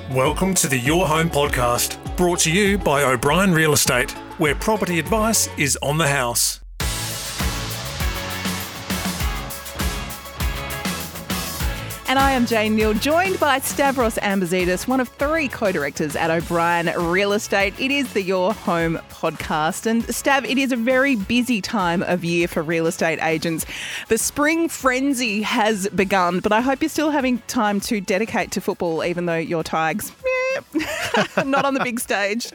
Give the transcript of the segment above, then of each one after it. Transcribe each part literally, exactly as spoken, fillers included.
Welcome to the Your Home Podcast, brought to you by O'Brien Real Estate, where property advice is on the house. And I am Jane Neal, joined by Stavros Ambazidis, one of three co-directors at O'Brien Real Estate. It is the Your Home Podcast. And Stav, it is a very busy time of year for real estate agents. The spring frenzy has begun, but I hope you're still having time to dedicate to football, even though your Tigers, not on the big stage.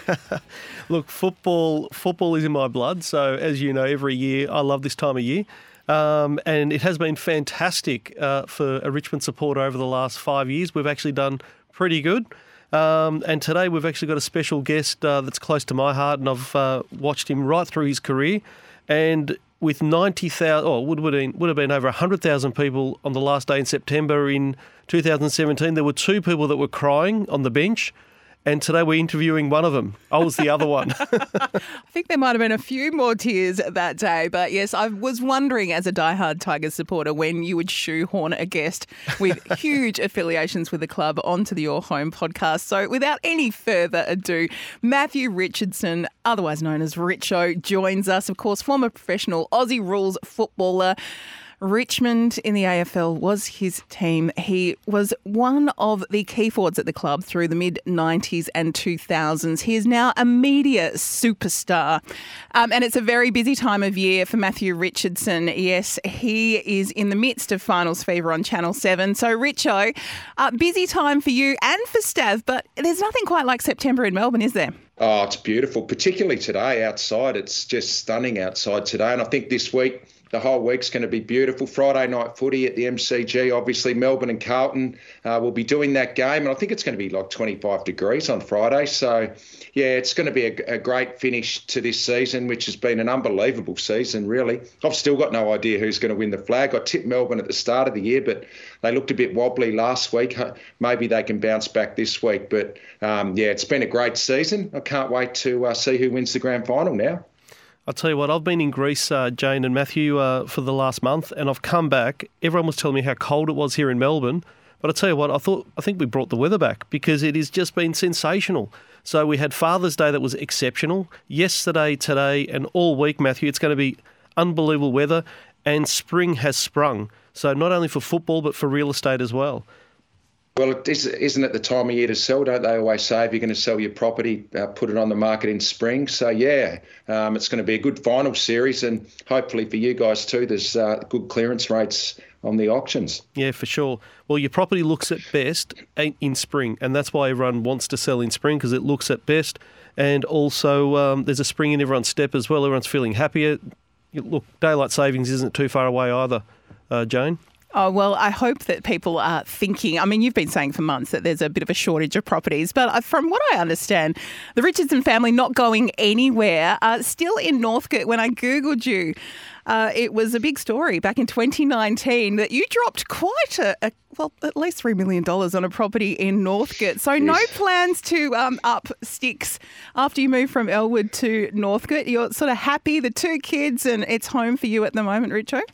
Look, football football is in my blood. So as you know, every year I love this time of year. Um, and it has been fantastic uh, for a Richmond supporter over the last five years. We've actually done pretty good. Um, and today we've actually got a special guest uh, that's close to my heart, and I've uh, watched him right through his career. And with ninety thousand, oh, would would have been, would have been over one hundred thousand people on the last day in September in two thousand seventeen, there were two people that were crying on the bench. And today we're interviewing one of them. I was the other one. I think there might have been a few more tears that day. But yes, I was wondering as a diehard Tigers supporter when you would shoehorn a guest with huge affiliations with the club onto the Your Home Podcast. So without any further ado, Matthew Richardson, otherwise known as Richo, joins us. Of course, former professional Aussie rules footballer. Richmond in the A F L was his team. He was one of the key forwards at the club through the mid nineties and two thousands. He is now a media superstar. Um, and it's a very busy time of year for Matthew Richardson. Yes, he is in the midst of finals fever on Channel seven. So, Richo, uh, busy time for you and for Stav, but there's nothing quite like September in Melbourne, is there? Oh, it's beautiful, particularly today outside. It's just stunning outside today. And I think this week, the whole week's going to be beautiful. Friday night footy at the M C G. Obviously, Melbourne and Carlton uh, will be doing that game. And I think it's going to be like twenty-five degrees on Friday. So, yeah, it's going to be a, a great finish to this season, which has been an unbelievable season, really. I've still got no idea who's going to win the flag. I tipped Melbourne at the start of the year, but they looked a bit wobbly last week. Maybe they can bounce back this week. But, um, yeah, it's been a great season. I can't wait to uh, see who wins the grand final now. I'll tell you what, I've been in Greece, uh, Jane and Matthew, uh, for the last month, and I've come back. Everyone was telling me how cold it was here in Melbourne. But I tell you what, I thought I think we brought the weather back because it has just been sensational. So we had Father's Day that was exceptional. Yesterday, today, and all week, Matthew, it's going to be unbelievable weather, and spring has sprung. So not only for football, but for real estate as well. Well, it is, isn't it the time of year to sell? Don't they always say if you're going to sell your property, uh, put it on the market in spring? So, yeah, um, it's going to be a good final series, and hopefully for you guys too, there's uh, good clearance rates on the auctions. Yeah, for sure. Well, your property looks at best in spring, and that's why everyone wants to sell in spring, because it looks at best. And also um, there's a spring in everyone's step as well. Everyone's feeling happier. Look, daylight savings isn't too far away either, uh, Jane. Oh, well, I hope that people are thinking, I mean, you've been saying for months that there's a bit of a shortage of properties, but from what I understand, the Richardson family not going anywhere, uh, still in Northcote. When I Googled you, uh, it was a big story back in twenty nineteen that you dropped quite a, a well, at least three million dollars on a property in Northcote. So yes. No plans to um, up sticks after you moved from Elwood to Northcote. You're sort of happy, the two kids, and it's home for you at the moment, Richo?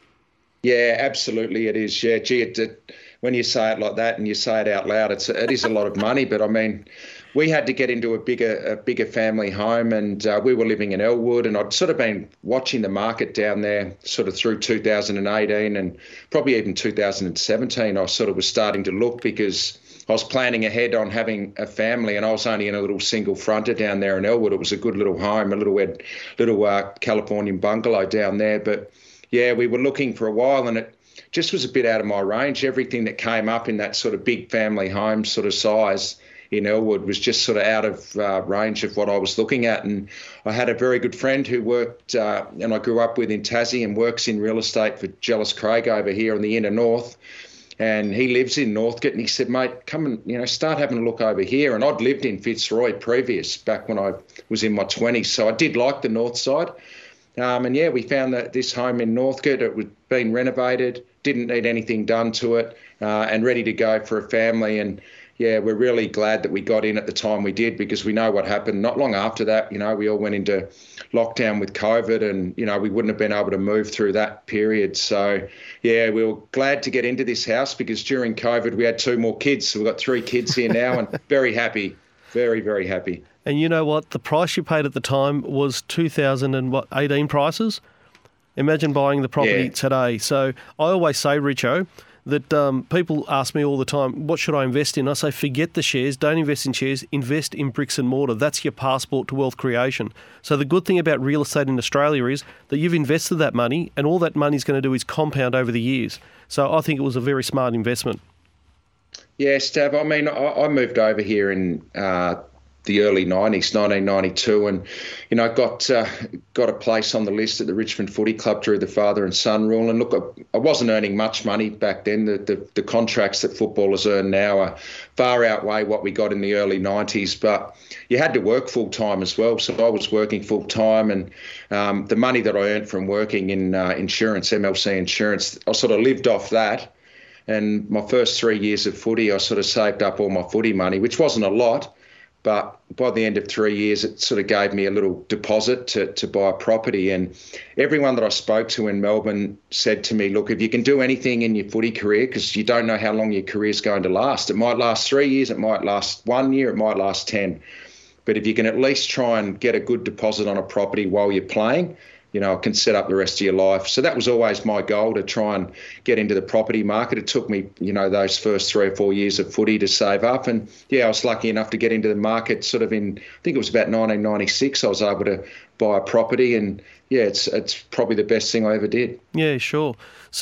Yeah, absolutely it is. Yeah, gee, it, it, when you say it like that and you say it out loud, it's it is a lot of money. But I mean, we had to get into a bigger a bigger family home, and uh, we were living in Elwood, and I'd sort of been watching the market down there sort of through two thousand eighteen and probably even two thousand seventeen. I sort of was starting to look because I was planning ahead on having a family, and I was only in a little single fronter down there in Elwood. It was a good little home, a little little uh, Californian bungalow down there, but. Yeah, we were looking for a while, and it just was a bit out of my range. Everything that came up in that sort of big family home sort of size in Elwood was just sort of out of uh, range of what I was looking at. And I had a very good friend who worked, uh, and I grew up with in Tassie, and works in real estate for Jellis Craig over here in the inner north. And he lives in Northcote, and he said, mate, come and, you know, start having a look over here. And I'd lived in Fitzroy previous, back when I was in my twenties. So I did like the north side. Um, and, yeah, we found that this home in Northcote, it had been renovated, didn't need anything done to it, uh, and ready to go for a family. And, yeah, we're really glad that we got in at the time we did, because we know what happened. Not long after that, you know, we all went into lockdown with COVID, and, you know, we wouldn't have been able to move through that period. So, yeah, we were glad to get into this house, because during COVID we had two more kids. So we've got three kids here now, and very happy, very, very happy. And you know what? The price you paid at the time was two thousand eighteen prices. Imagine buying the property Yeah. today. So I always say, Richo, that um, people ask me all the time, what should I invest in? I say, forget the shares, don't invest in shares, invest in bricks and mortar. That's your passport to wealth creation. So the good thing about real estate in Australia is that you've invested that money, and all that money is going to do is compound over the years. So I think it was a very smart investment. Yeah, Stav, I mean, I, I moved over here in uh, the early nineties, nineteen ninety-two, and, you know, got uh, got a place on the list at the Richmond Footy Club through the father and son rule. And look, I, I wasn't earning much money back then. The, the the contracts that footballers earn now are far outweigh what we got in the early nineties, but you had to work full time as well. So I was working full time, and um, the money that I earned from working in uh, insurance, M L C insurance, I sort of lived off that. And my first three years of footy, I sort of saved up all my footy money, which wasn't a lot. But by the end of three years, it sort of gave me a little deposit to, to buy a property. And everyone that I spoke to in Melbourne said to me, look, if you can do anything in your footy career, because you don't know how long your career is going to last. It might last three years, it might last one year, it might last ten. But if you can at least try and get a good deposit on a property while you're playing, you know, it can set up the rest of your life. So that was always my goal, to try and get into the property market. It took me, you know, those first three or four years of footy to save up. And, yeah, I was lucky enough to get into the market sort of in, I think it was about nineteen ninety-six, I was able to buy a property. And, yeah, it's it's probably the best thing I ever did. Yeah, sure.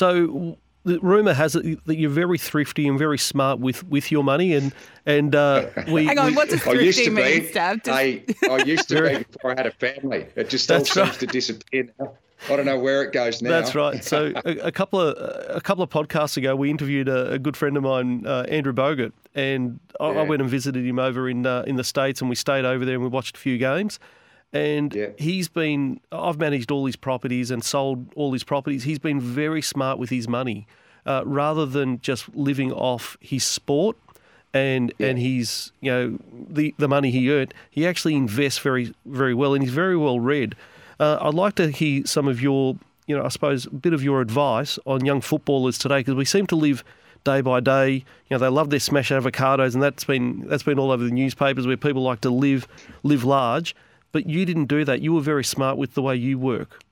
So the rumour has it that you're very thrifty and very smart with, with your money, and and uh, we. Hang on, we, what does I used thrifty to mean, be. Stav? Does- I, I used to be before I had a family. It just all That's seems right. to disappear now. I don't know where it goes now. That's right. So a, a couple of a couple of podcasts ago, we interviewed a, a good friend of mine, uh, Andrew Bogut, and I, I Yeah. went and visited him over in uh, in the States, and we stayed over there and we watched a few games. And Yeah. he's been, I've managed all his properties and sold all his properties. He's been very smart with his money, uh, rather than just living off his sport and Yeah. and his, you know, the, the money he earned. He actually invests very, very well, and he's very well read. Uh, I'd like to hear some of your, you know, I suppose, a bit of your advice on young footballers today, because we seem to live day by day. You know, they love their smash avocados, and that's been that's been all over the newspapers, where people like to live live large. But you didn't do that. You were very smart with the way you work.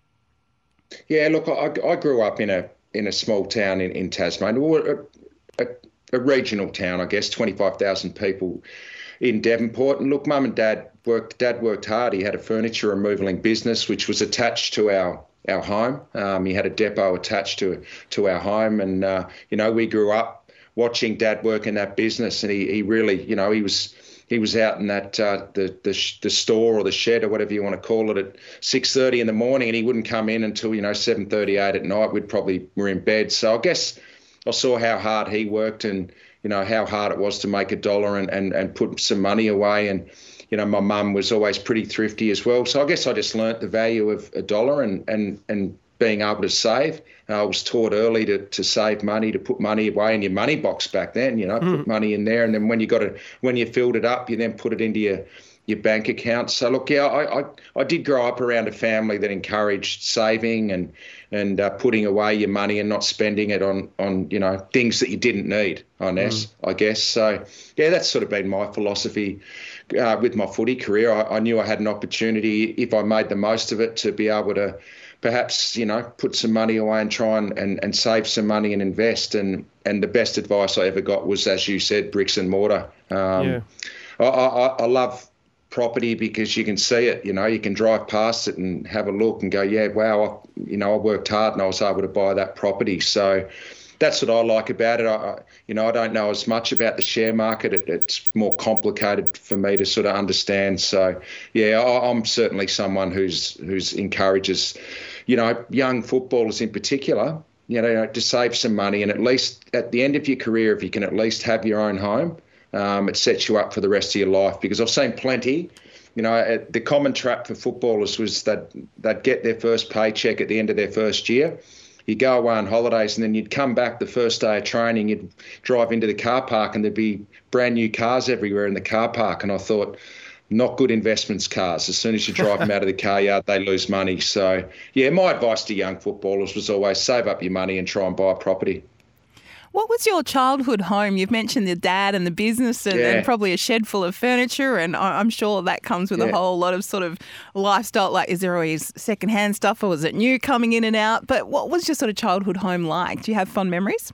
Yeah, look, I, I grew up in a in a small town in, in Tasmania, or a, a, a regional town, I guess, twenty-five thousand people in Devonport. And look, Mum and Dad worked. Dad worked hard. He had a furniture removaling business, which was attached to our our home. Um, he had a depot attached to to our home, and uh, you know, we grew up watching Dad work in that business, and he he really, you know, he was. He was out in that uh, the the, sh- the store or the shed or whatever you want to call it at six thirty in the morning, and he wouldn't come in until, you know, seven thirty, eight at night. We'd probably were in bed. So I guess I saw how hard he worked, and, you know, how hard it was to make a dollar and, and, and put some money away. And, you know, my mum was always pretty thrifty as well. So I guess I just learnt the value of a dollar and and and being able to save. I was taught early to, to save money, to put money away in your money box back then, you know, mm. put money in there. And then when you got it, when you filled it up, you then put it into your, your bank account. So look, yeah, I, I, I did grow up around a family that encouraged saving and, and uh, putting away your money and not spending it on, on, you know, things that you didn't need, I guess. Mm. I guess. So yeah, that's sort of been my philosophy uh, with my footy career. I, I knew I had an opportunity, if I made the most of it, to be able to perhaps, you know, put some money away and try and, and, and save some money and invest. And, and the best advice I ever got was, as you said, bricks and mortar. Um, yeah. I, I, I love property because you can see it, you know, you can drive past it and have a look and go, yeah, wow, I, you know, I worked hard and I was able to buy that property. So that's what I like about it. I, you know, I don't know as much about the share market. It, it's more complicated for me to sort of understand. So, yeah, I, I'm certainly someone who's who's encourages, you know, young footballers in particular, you know, to save some money, and at least at the end of your career, if you can at least have your own home, um, it sets you up for the rest of your life. Because I've seen plenty. You know, the common trap for footballers was that they'd get their first paycheck at the end of their first year. you go away on holidays and then you'd come back the first day of training, you'd drive into the car park and there'd be brand new cars everywhere in the car park. And I thought, not good investments, cars. As soon as you drive them out of the car yard, they lose money. So, yeah, my advice to young footballers was always save up your money and try and buy a property. What was your childhood home? You've mentioned the dad and the business and, Yeah. and probably a shed full of furniture, and I- I'm sure that comes with a Yeah. whole lot of sort of lifestyle. Like, is there always secondhand stuff or was it new coming in and out? But what was your sort of childhood home like? Do you have fond memories?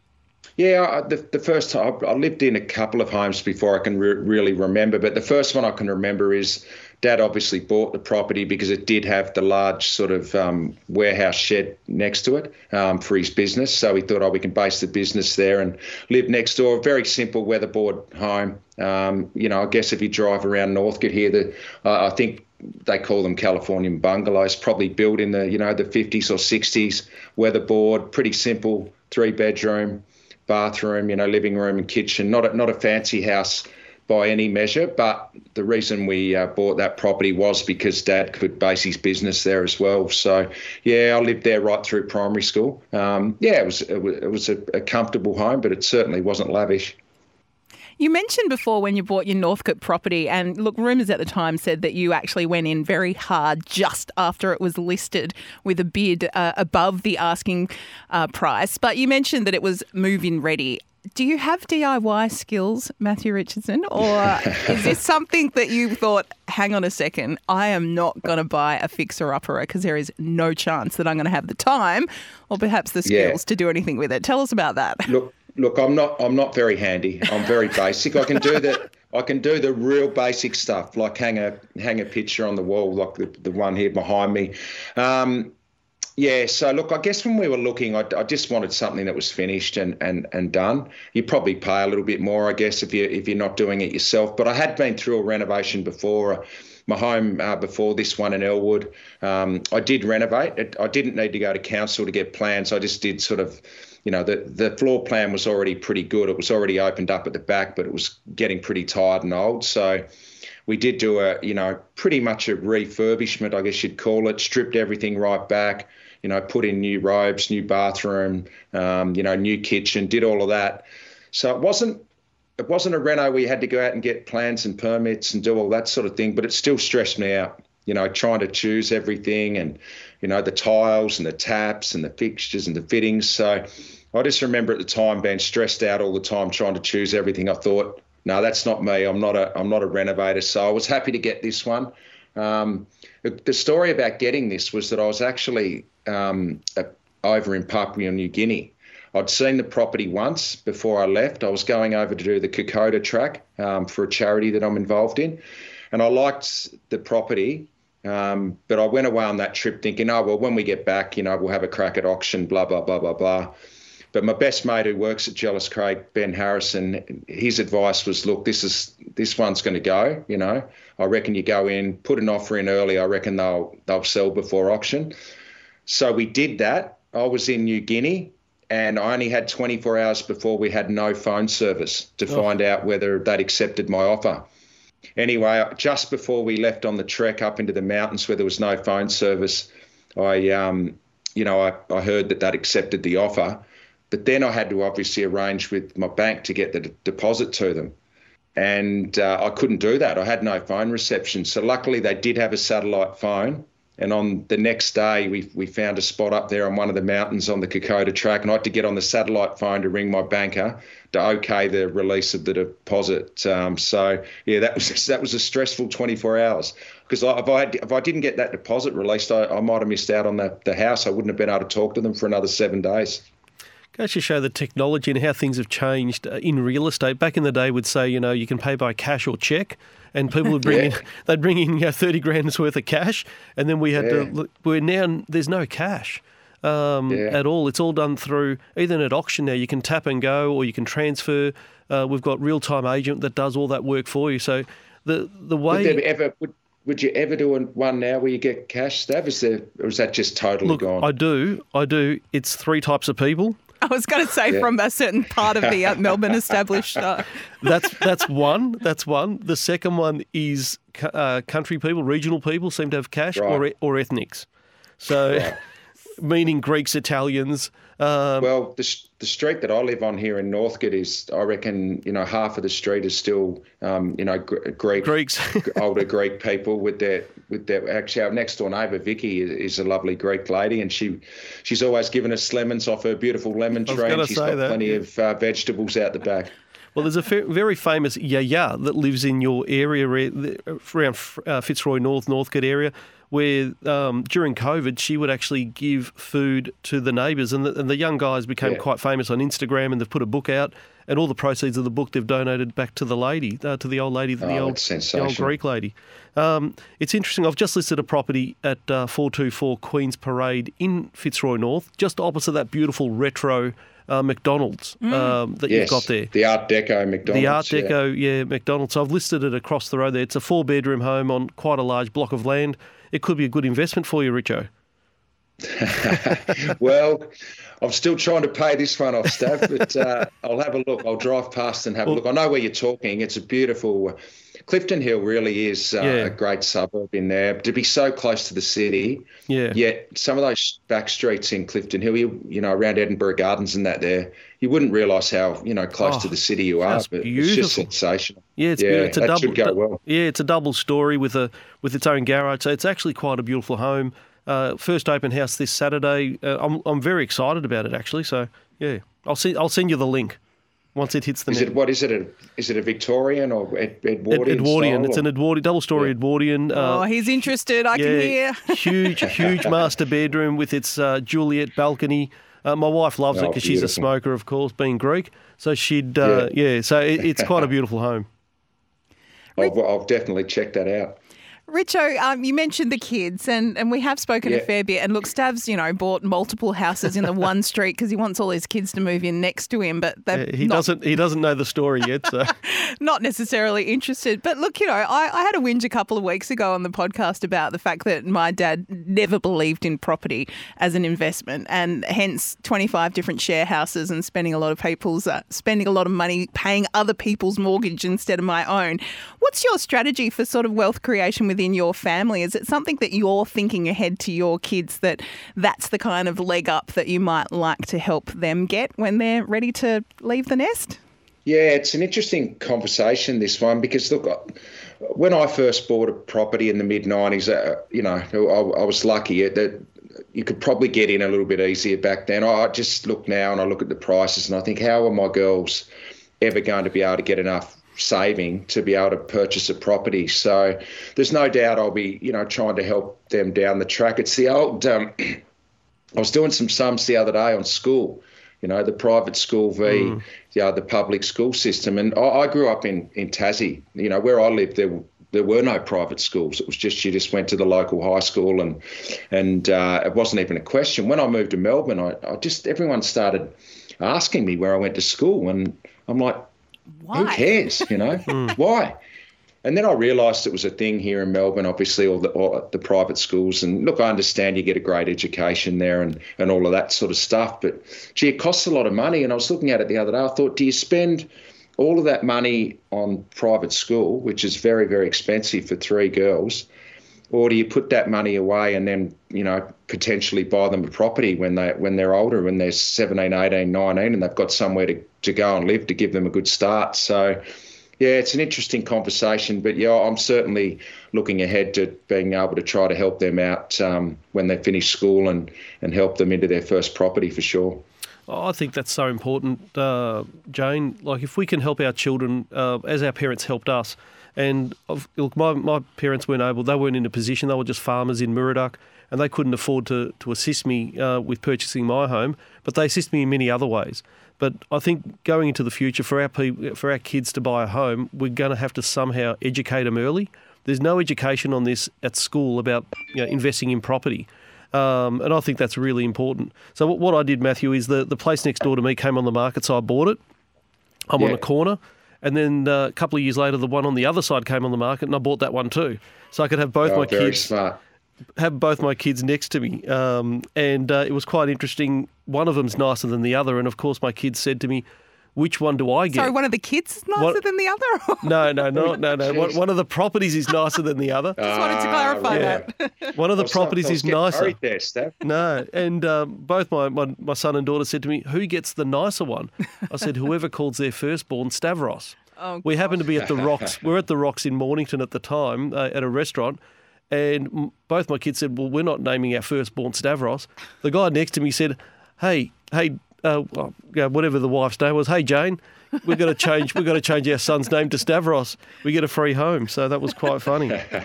Yeah, I- the, the first time I lived in a couple of homes before I can re- really remember, but the first one I can remember is Dad obviously bought the property because it did have the large sort of um, warehouse shed next to it um, for his business. So he thought, oh, we can base the business there and live next door. A very simple weatherboard home. Um, you know, I guess if you drive around Northcote here, the uh, I think they call them Californian bungalows, probably built in the, you know, the fifties or sixties, weatherboard, pretty simple, three bedroom, bathroom, you know, living room and kitchen. Not a, not a fancy house by any measure, but the reason we uh, bought that property was because Dad could base his business there as well. So, yeah, I lived there right through primary school. Um, yeah, it was it was, it was a, a comfortable home, but it certainly wasn't lavish. You mentioned before when you bought your Northcote property, and look, rumours at the time said that you actually went in very hard just after it was listed with a bid uh, above the asking uh, price. But you mentioned that it was move-in ready. Do you have D I Y skills, Matthew Richardson, or is this something that you thought, hang on a second, I am not going to buy a fixer-upper because there is no chance that I'm going to have the time or perhaps the skills Yeah. to do anything with it? Tell us about that. Look, look, I'm not I'm not very handy. I'm very basic. I can do the I can do the real basic stuff, like hang a hang a picture on the wall, like the, the one here behind me. Um, Yeah, so look, I guess when we were looking, I, I just wanted something that was finished and, and, and done. You probably pay a little bit more, I guess, if you if you're not doing it yourself. But I had been through a renovation before. My home uh, before this one in Elwood, um, I did renovate. It, I didn't need to go to council to get plans. I just did sort of, you know, the the floor plan was already pretty good. It was already opened up at the back, but it was getting pretty tired and old. So we did do a, you know, pretty much a refurbishment, I guess you'd call it. Stripped everything right back. You know, put in new robes, new bathroom, um, you know, new kitchen, did all of that. So it wasn't it wasn't a reno where you had to go out and get plans and permits and do all that sort of thing, but it still stressed me out, you know, trying to choose everything and, you know, the tiles and the taps and the fixtures and the fittings. So I just remember at the time being stressed out all the time trying to choose everything. I thought, no, that's not me. I'm not a I'm not a renovator. So I was happy to get this one. Um, the story about getting this was that I was actually um, over in Papua New Guinea. I'd seen the property once before I left. I was going over to do the Kokoda track um, for a charity that I'm involved in. And I liked the property, um, but I went away on that trip thinking, oh, well, when we get back, you know, we'll have a crack at auction, blah, blah, blah, blah, blah. But my best mate who works at Jellis Craig, Ben Harrison, his advice was, look, this is this one's going to go, you know. I reckon you go in, put an offer in early. I reckon they'll they'll sell before auction. So we did that. I was in New Guinea and I only had twenty-four hours before we had no phone service to oh. find out whether they'd accepted my offer. Anyway, just before we left on the trek up into the mountains where there was no phone service, I, um, you know, I, I heard that they'd accepted the offer. But then I had to obviously arrange with my bank to get the d- deposit to them. And uh, I couldn't do that. I had no phone reception. So luckily they did have a satellite phone. And on the next day, we we found a spot up there on one of the mountains on the Kokoda track. And I had to get on the satellite phone to ring my banker to okay the release of the deposit. Um, so, yeah, that was that was a stressful twenty-four hours. Because if I had, if I didn't get that deposit released, I, I might have missed out on the, the house. I wouldn't have been able to talk to them for another seven days. Goes to show the technology and how things have changed in real estate. Back in the day, we'd say, you know, you can pay by cash or cheque, and people would bring yeah. in, they'd bring in, you know, thirty grand's worth of cash, and then we had yeah. to look. We're now there's no cash um, yeah. at all. It's all done through either at auction now. You can tap and go, or you can transfer. Uh, we've got real time agent that does all that work for you. So the the way would there ever would, would you ever do one now where you get cash, Stav? Is there, or is that just totally look, gone? I do, I do. It's three types of people. I was going to say yeah. from a certain part of the uh, Melbourne established. Uh... That's that's one. That's one. The second one is uh, country people, regional people seem to have cash, right. or or ethnics. So right. meaning Greeks, Italians. Um, well, the the street that I live on here in Northcote is, I reckon, you know, half of the street is still, um, you know, Greek, Greeks, older Greek people with their with their. Actually, our next door neighbour Vicky is, is a lovely Greek lady, and she she's always given us lemons off her beautiful lemon tree, and she's got that. plenty of uh, vegetables out the back. Well, there's a fa- very famous yaya that lives in your area around uh, Fitzroy North, Northcote area, where um, during COVID she would actually give food to the neighbours, and the, and the young guys became yeah. quite famous on Instagram, and they've put a book out, and all the proceeds of the book they've donated back to the lady, uh, to the old lady, the, oh, old, the old Greek lady. Um, it's interesting. I've just listed a property at uh, four two four Queen's Parade in Fitzroy North, just opposite that beautiful retro Uh, McDonald's mm. um, that yes, you've got there. The Art Deco McDonald's. The Art Deco, yeah. yeah, McDonald's. So I've listed it across the road there. It's a four-bedroom home on quite a large block of land. It could be a good investment for you, Richo. Well, I'm still trying to pay this one off, Stav, but uh, I'll have a look. I'll drive past and have well, a look. I know where you're talking. It's a beautiful... Clifton Hill really is uh, yeah. a great suburb in there. To be so close to the city, yeah. yet some of those back streets in Clifton Hill, you, you know, around Edinburgh Gardens and that there, you wouldn't realise how, you know, close oh, to the city you are. But beautiful. It's just sensational. Yeah, it's, yeah, it's a that double. should go well. Yeah, it's a double story with a with its own garage. So it's actually quite a beautiful home. Uh, first open house this Saturday. Uh, I'm I'm very excited about it actually. So yeah, I'll send I'll send you the link. Once it hits the is net. it what is it? A, is it a Victorian or Ed, Edwardian? Ed, Edwardian. Style, it's or? an Edwardian, double story yeah. Edwardian. Uh, oh, he's interested. I yeah, can hear. huge, huge master bedroom with its uh, Juliet balcony. Uh, my wife loves oh, it because she's a smoker, of course, being Greek. So she'd, uh, yeah. yeah. So it, it's quite a beautiful home. I'll, I'll definitely check that out. Richo, um, you mentioned the kids, and, and we have spoken yeah. a fair bit. And look, Stav's, you know, bought multiple houses in the one street because he wants all his kids to move in next to him. But yeah, he not, doesn't. He doesn't know the story yet, so not necessarily interested. But look, you know, I, I had a whinge a couple of weeks ago on the podcast about the fact that my dad never believed in property as an investment, and hence twenty-five different share houses and spending a lot of people's uh, spending a lot of money paying other people's mortgage instead of my own. What's your strategy for sort of wealth creation within your family? Is it something that you're thinking ahead to your kids, that that's the kind of leg up that you might like to help them get when they're ready to leave the nest? Yeah, it's an interesting conversation, this one, because look, when I first bought a property in the mid nineties, uh, you know, I, I was lucky that you could probably get in a little bit easier back then. I just look now and I look at the prices and I think, how are my girls ever going to be able to get enough saving to be able to purchase a property? So there's no doubt I'll be, you know, trying to help them down the track. It's the old, um, I was doing some sums the other day on school, you know, the private school v mm. you know, the public school system. And I, I grew up in, in Tassie, you know, where I lived, there there were no private schools. It was just, you just went to the local high school and and uh, it wasn't even a question. When I moved to Melbourne, I, I just, everyone started asking me where I went to school. And I'm like, why? Who cares, you know? Why? And then I realised it was a thing here in Melbourne, obviously, all the, all the private schools. And look, I understand you get a great education there and, and all of that sort of stuff. But, gee, it costs a lot of money. And I was looking at it the other day. I thought, do you spend all of that money on private school, which is very, very expensive for three girls, or do you put that money away and then, you know, potentially buy them a property when, they, when they're older, when they're seventeen, eighteen, nineteen, and they've got somewhere to, to go and live to give them a good start? So, yeah, it's an interesting conversation. But, yeah, I'm certainly looking ahead to being able to try to help them out um, when they finish school and, and help them into their first property for sure. Oh, I think that's so important, uh, Jane. Like, if we can help our children uh, as our parents helped us. And look, my, my parents weren't able, they weren't in a position, they were just farmers in Muridock, and they couldn't afford to, to assist me uh, with purchasing my home, but they assist me in many other ways. But I think going into the future, for our people, for our kids to buy a home, we're going to have to somehow educate them early. There's no education on this at school about, you know, investing in property. Um, and I think that's really important. So what, what I did, Matthew, is the, the place next door to me came on the market, so I bought it. I'm yeah. on a corner. And then uh, a couple of years later, the one on the other side came on the market, and I bought that one too. So I could have both oh, my very kids smart. have both my kids next to me. Um, and uh, it was quite interesting. One of them's nicer than the other. And of course, my kids said to me, which one do I get? Sorry, one of the kids is nicer What- than the other? No, no, no, no, no. One, one of the properties is nicer than the other. Just wanted to clarify yeah. that. One of the I was- properties I was is getting nicer. worried there, Steph. No, and um, both my, my, my son and daughter said to me, who gets the nicer one? I said, whoever calls their firstborn Stavros. Oh, we happened to be at the Rocks. We're at the Rocks in Mornington at the time uh, at a restaurant, and m- both my kids said, well, we're not naming our firstborn Stavros. The guy next to me said, hey, hey, uh, well, yeah, whatever the wife's name was, hey, Jane, we've got to change, we've got to change our son's name to Stavros. We get a free home. So that was quite funny.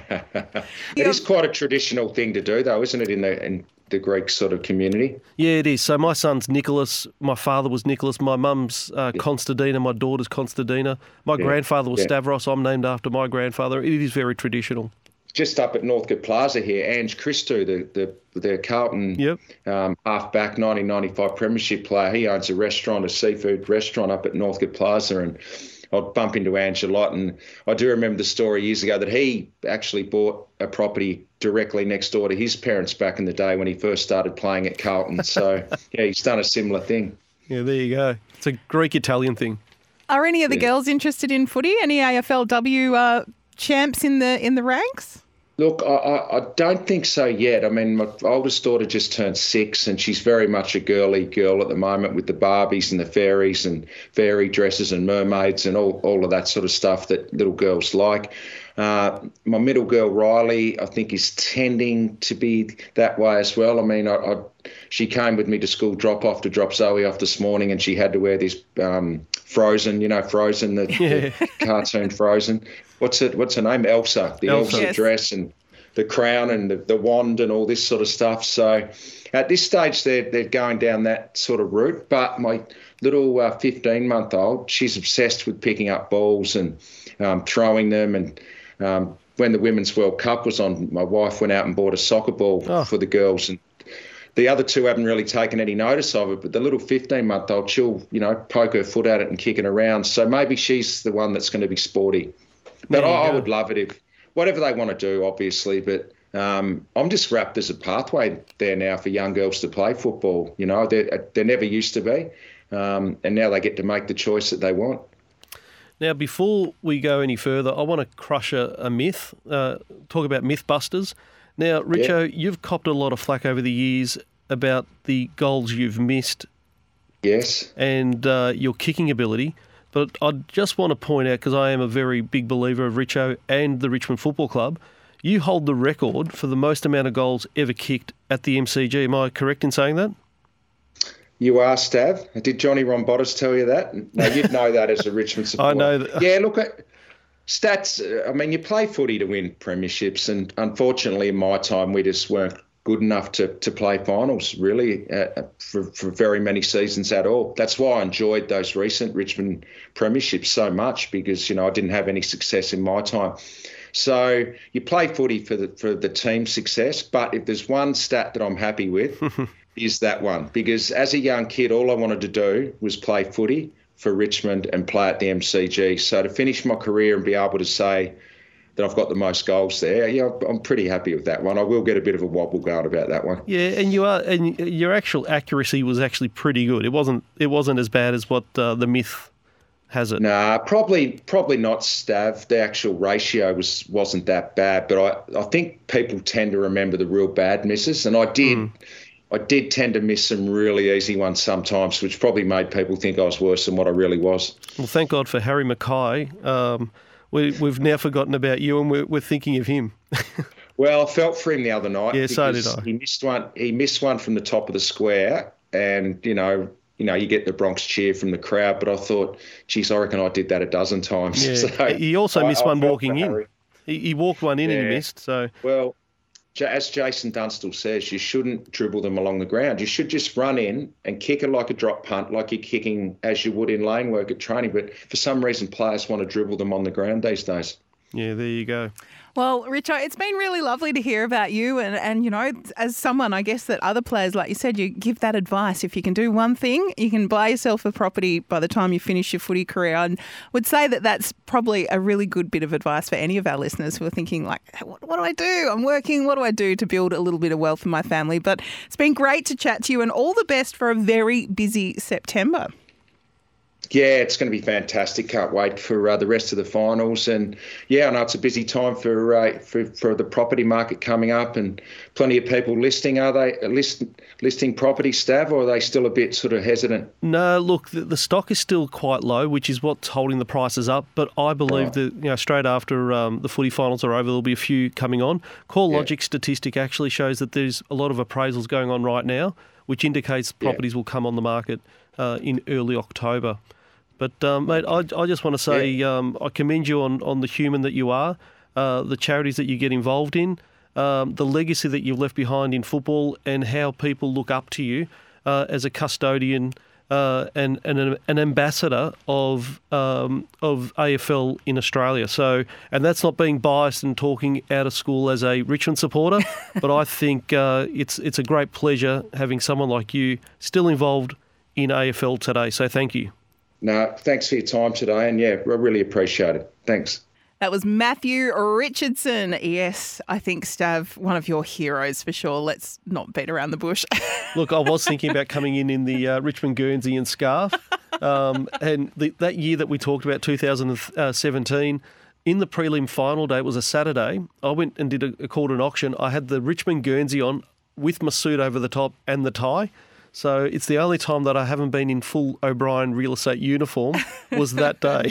It is quite a traditional thing to do, though, isn't it, in the in the Greek sort of community? Yeah, it is. So my son's Nicholas. My father was Nicholas. My mum's uh, Constantina. My daughter's Constantina. My grandfather was yeah. Stavros. I'm named after my grandfather. It is very traditional. Just up at Northcote Plaza here, Ange Christou, the the, the Carlton Yep. um, half-back nineteen ninety-five premiership player, he owns a restaurant, a seafood restaurant up at Northcote Plaza, and I'd bump into Ange a lot. And I do remember the story years ago that he actually bought a property directly next door to his parents back in the day when he first started playing at Carlton. So, yeah, he's done a similar thing. Yeah, there you go. It's a Greek-Italian thing. Are any of the Yeah. girls interested in footy? Any A F L W uh, champs in the in the ranks? Look, I, I, I don't think so yet. I mean, my oldest daughter just turned six, and she's very much a girly girl at the moment with the Barbies and the fairies and fairy dresses and mermaids and all, all of that sort of stuff that little girls like. Uh, my middle girl, Riley, I think is tending to be that way as well. I mean, I, I, she came with me to school drop-off to drop Zoe off this morning, and she had to wear this um, Frozen, you know, Frozen, the, the cartoon Frozen. What's it? What's her name? Elsa. The Elsa. Elsa Yes. dress and the crown and the, the wand and all this sort of stuff. So at this stage, they're, they're going down that sort of route. But my little uh, fifteen-month-old, she's obsessed with picking up balls and um, throwing them. And um, when the Women's World Cup was on, my wife went out and bought a soccer ball Oh. for the girls. And the other two haven't really taken any notice of it, but the little fifteen-month-old, she'll, you know, poke her foot at it and kick it around. So maybe she's the one that's going to be sporty. But There you I, I go. would love it if, whatever they want to do, obviously. But um, I'm just wrapped as a pathway there now for young girls to play football. You know, there there never used to be, um, and now they get to make the choice that they want. Now, before we go any further, I want to crush a, a myth, uh, talk about Mythbusters. Now, Richo, you've copped a lot of flack over the years about the goals you've missed Yes. and uh, your kicking ability. But I just want to point out, because I am a very big believer of Richo and the Richmond Football Club, you hold the record for the most amount of goals ever kicked at the M C G. Am I correct in saying that? You are, Stav. Did Johnny Rombottas tell you that? No, you'd know that as a Richmond supporter. I know that. Yeah, look, at stats, uh, I mean, you play footy to win premierships, and unfortunately in my time we just weren't good enough to, to play finals, really, uh, for, for very many seasons at all. That's why I enjoyed those recent Richmond premierships so much, because, you know, I didn't have any success in my time. So you play footy for the for the team success, but if there's one stat that I'm happy with, is that one. Because as a young kid, all I wanted to do was play footy for Richmond and play at the M C G. So to finish my career and be able to say that I've got the most goals there, yeah, I'm pretty happy with that one. I will get a bit of a wobble going about that one. Yeah, and you are, and your actual accuracy was actually pretty good. It wasn't, it wasn't as bad as what uh, the myth has it. Nah, probably probably not, Stav. The actual ratio was, wasn't that bad, but I, I think people tend to remember the real bad misses, and I did. Mm. I did tend to miss some really easy ones sometimes, which probably made people think I was worse than what I really was. Well, thank God for Harry Mackay. Um, we, we've now forgotten about you, and we're, we're thinking of him. Well, I felt for him the other night. Yeah, so did I. He missed one. He missed one from the top of the square, and you know, you know, you get the Bronx cheer from the crowd. But I thought, geez, I reckon I did that a dozen times. Yeah. So he also missed I, one I walking in. He, he walked one in yeah. and he missed. So well, as Jason Dunstall says, you shouldn't dribble them along the ground. You should just run in and kick it like a drop punt, like you're kicking as you would in lane work at training. But for some reason, players want to dribble them on the ground these days. Yeah, there you go. Well, Richo, it's been really lovely to hear about you. And, and, you know, as someone, I guess, that other players, like you said, you give that advice. If you can do one thing, you can buy yourself a property by the time you finish your footy career. And would say that that's probably a really good bit of advice for any of our listeners who are thinking, like, what, what do I do? I'm working. What do I do to build a little bit of wealth for my family? But it's been great to chat to you, and all the best for a very busy September. Yeah, it's going to be fantastic. Can't wait for uh, the rest of the finals. And yeah, I know it's a busy time for, uh, for for the property market coming up, and plenty of people listing. Are they list, listing property, Stav, or are they still a bit sort of hesitant? No, look, the, the stock is still quite low, which is what's holding the prices up. But I believe Right. that you know straight after um, the footy finals are over, there'll be a few coming on. CoreLogic statistic actually shows that there's a lot of appraisals going on right now, which indicates properties will come on the market uh, in early October. But, um, mate, I, I just want to say um, I commend you on, on the human that you are, uh, the charities that you get involved in, um, the legacy that you've left behind in football, and how people look up to you uh, as a custodian uh, and, and an, an ambassador of um, of A F L in Australia. So, and that's not being biased and talking out of school as a Richmond supporter, but I think uh, it's it's a great pleasure having someone like you still involved in A F L today. So thank you. No, thanks for your time today, and yeah, I really appreciate it. Thanks. That was Matthew Richardson. Yes, I think, Stav, one of your heroes for sure. Let's not beat around the bush. Look, I was thinking about coming in in the uh, Richmond Guernsey and scarf. Um, and the, that year that we talked about, two thousand seventeen, in the prelim final day, it was a Saturday, I went and did a, a called an auction. I had the Richmond Guernsey on with my suit over the top and the tie. So it's the only time that I haven't been in full O'Brien real estate uniform was that day.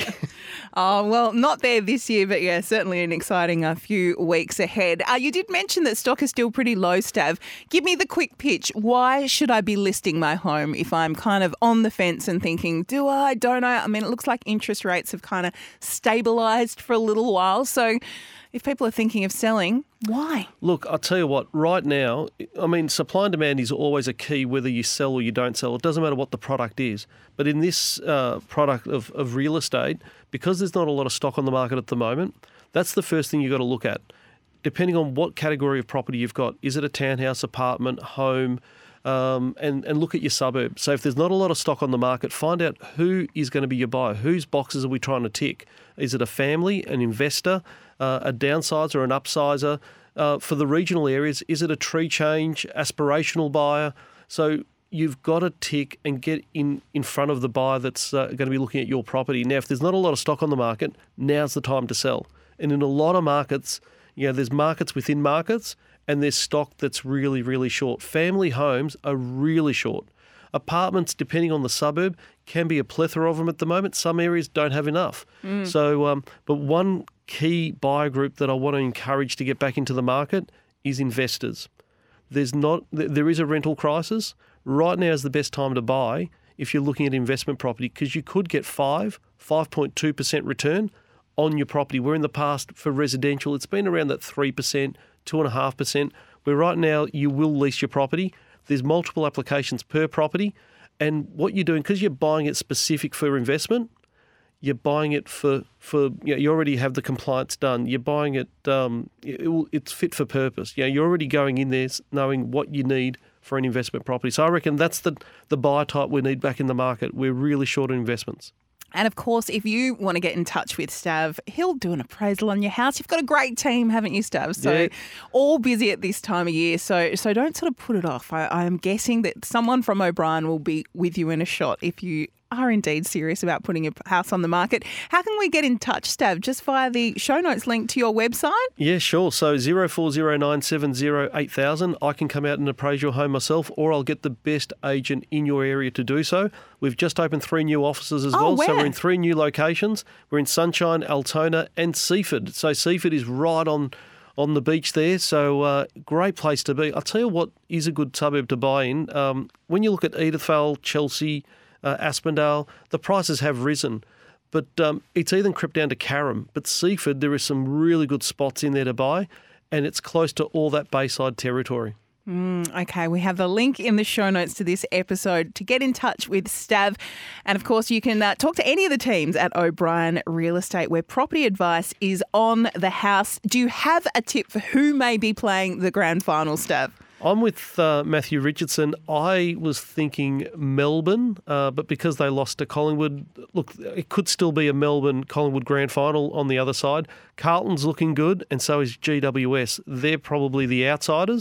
Oh, well, not there this year, but yeah, certainly an exciting uh, few weeks ahead. Uh, you did mention that stock is still pretty low, Stav. Give me the quick pitch. Why should I be listing my home if I'm kind of on the fence and thinking, do I, don't I? I mean, it looks like interest rates have kind of stabilised for a little while. So if people are thinking of selling, why? Look, I'll tell you what, right now, I mean, supply and demand is always a key whether you sell or you don't sell. It doesn't matter what the product is. But in this uh, product of, of real estate, because there's not a lot of stock on the market at the moment, that's the first thing you've got to look at. Depending on what category of property you've got, is it a townhouse, apartment, home, um, and, and look at your suburb. So if there's not a lot of stock on the market, find out who is going to be your buyer. Whose boxes are we trying to tick? Is it a family, an investor, uh, a downsizer, an upsizer? Uh, for the regional areas, is it a tree change, aspirational buyer? So you've got to tick and get in, in front of the buyer that's uh, going to be looking at your property. Now, if there's not a lot of stock on the market, now's the time to sell. And in a lot of markets, you know, there's markets within markets, and there's stock that's really, really short. Family homes are really short. Apartments, depending on the suburb, can be a plethora of them at the moment. Some areas don't have enough. Mm. So, um, but one key buyer group that I want to encourage to get back into the market is investors. There's not, there is a rental crisis. Right now is the best time to buy if you're looking at investment property, because you could get five, five point two percent return on your property. Where in the past for residential, it's been around that three percent, two point five percent, where right now you will lease your property. There's multiple applications per property. And what you're doing, because you're buying it specific for investment, you're buying it for, for you know, you already have the compliance done. You're buying it, um, it will, it's fit for purpose. You know, you're already going in there knowing what you need for an investment property. So I reckon that's the, the buyer type we need back in the market. We're really short on investments. And of course, if you want to get in touch with Stav, he'll do an appraisal on your house. You've got a great team, haven't you, Stav? So yeah. all busy at this time of year. So so don't sort of put it off. I, I am guessing that someone from O'Brien will be with you in a shot if you are indeed serious about putting your house on the market. How can we get in touch, Stav? Just via the show notes link to your website? Yeah, sure. So zero four zero nine seven zero eight thousand. I can come out and appraise your home myself, or I'll get the best agent in your area to do so. We've just opened three new offices as oh, well. Where? So we're in three new locations. We're in Sunshine, Altona and Seaford. So Seaford is right on on the beach there. So uh, great place to be. I'll tell you what is a good suburb to buy in. Um, when you look at Edithvale, Chelsea, Uh, Aspendale, the prices have risen, but um, it's even crept down to Carrum. But Seaford, there are some really good spots in there to buy, and it's close to all that Bayside territory. Mm, okay, we have the link in the show notes to this episode to get in touch with Stav. And of course, you can uh, talk to any of the teams at O'Brien Real Estate, where property advice is on the house. Do you have a tip for who may be playing the grand final, Stav? I'm with uh, Matthew Richardson. I was thinking Melbourne, uh, but because they lost to Collingwood, look, it could still be a Melbourne-Collingwood grand final on the other side. Carlton's looking good, and so is G W S. They're probably the outsiders,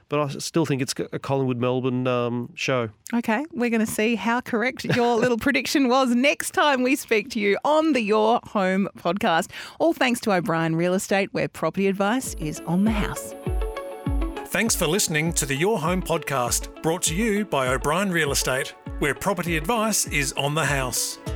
but I still think it's a Collingwood-Melbourne um, show. Okay, we're going to see how correct your little prediction was next time we speak to you on the Your Home podcast. All thanks to O'Brien Real Estate, where property advice is on the house. Thanks for listening to the Your Home podcast, brought to you by O'Brien Real Estate, where property advice is on the house.